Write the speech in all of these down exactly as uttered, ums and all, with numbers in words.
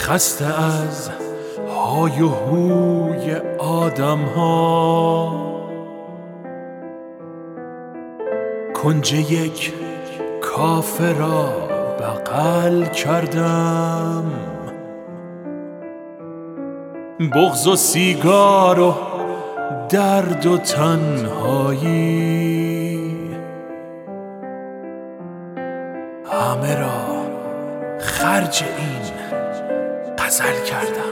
خسته از های و هوی آدم ها، کنج یک کافه را بغل کردم، بغض و سیگار و درد و تنهایی، همه را خرج این غزل کردم.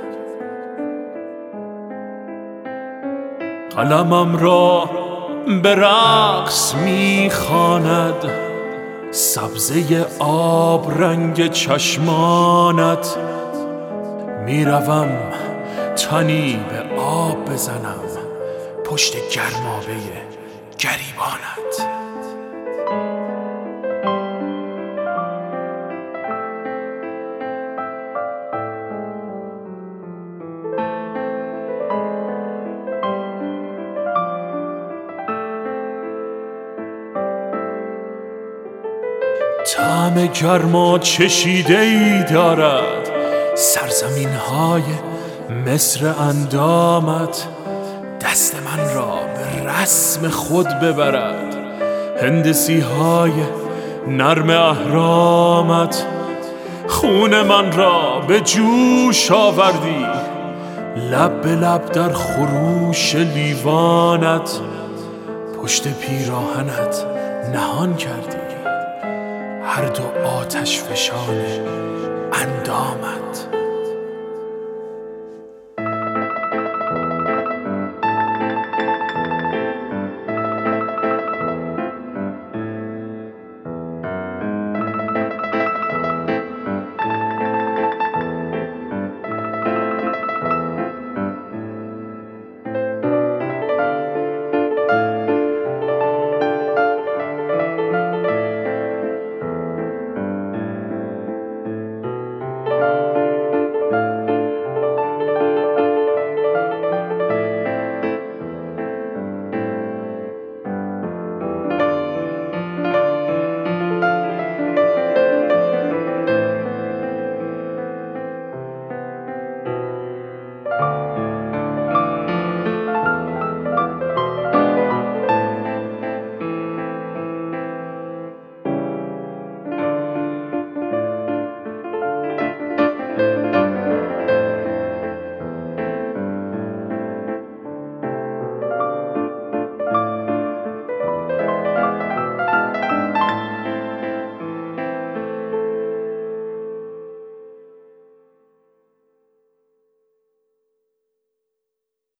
قلمم را به رقص میخواند سبزه آب رنگ چشمانت، میروم تنی به آب بزنم پشت گرمابه گریبانت. طعم گرما چشیده ای دارد سرزمین های مصر اندامت، دست من را به رسم خود ببرد هندسی های نرم اهرامت. خون من را به جوش آوردی لب به لب در خروش لیوانت، پشت پیراهنت نهان کردی هر دو آتش فشان اندامت.